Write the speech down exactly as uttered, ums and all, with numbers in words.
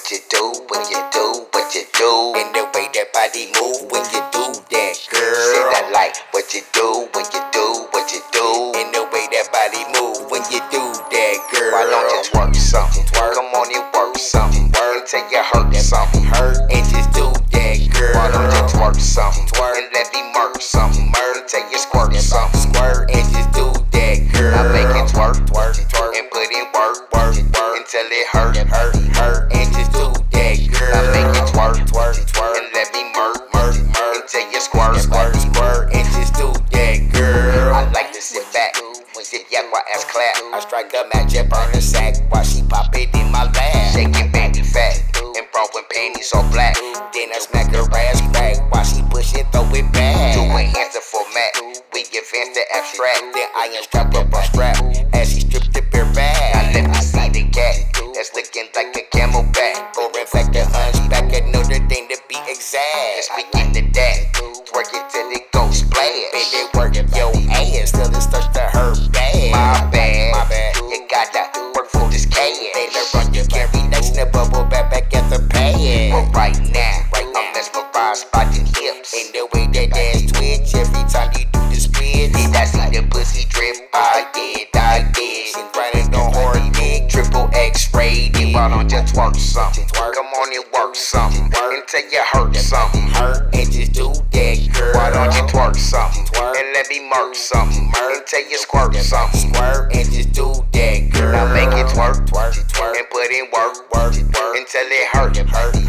what you do, when you do, what you do, and the way that body move when you do that, girl. Said I like what you do, when you do, what you do, and the way that body move when you do that, girl. Why don't you twerk something? Twerk, come on and work something. Work until you hurt something, hurt, and just do that, girl. Why don't you twerk something? Twerk, and let me murk something, murk until you squirt something, squirt, and just do that, girl. I make it twerk, twerk, twerk, and put in work, work, work until it hurt, hurt, hurt, and just do that, girl. I make it twerk, twerk, twerk, and let me murk, murk, murk until you squirt, squirt, squirt, and just do that, girl. I like to sit back, sip yak while ass clap. I strike a match and burn a sack while she pop it in my lap. Shaking back fat and bro with panties all black. Then I smack her ass back while she push it, throw it back. To enhance the format, we advance the abstract. Then I unstrap up a strap as she stripped the bare back. Now let me see the cat that's looking like a camelback, or in fact a hunchback. Another thing to be exact. And speaking of that, twerk it till it goes splash. Baby, work your ass till it starts to hurt bad. My bad, my bad. You gotta work for this cash. They learn run your carry next to bubble back back at the pad. But right now, right now, I'm mesmerized by the hips and the way that ass twitch every time you do the split. Did I see the pussy drip? I did, I did. She grinding on hard dick, triple X rated. Why don't you twerk something? Come on and work something, work until you hurt something, hurt, and just do that, girl. Why don't you twerk something, and let me murk something, murk until you squirt something, squirt, and just do that, girl. Now make it twerk, twerk, twerk, and put in work, work, work until it hurt, hurt.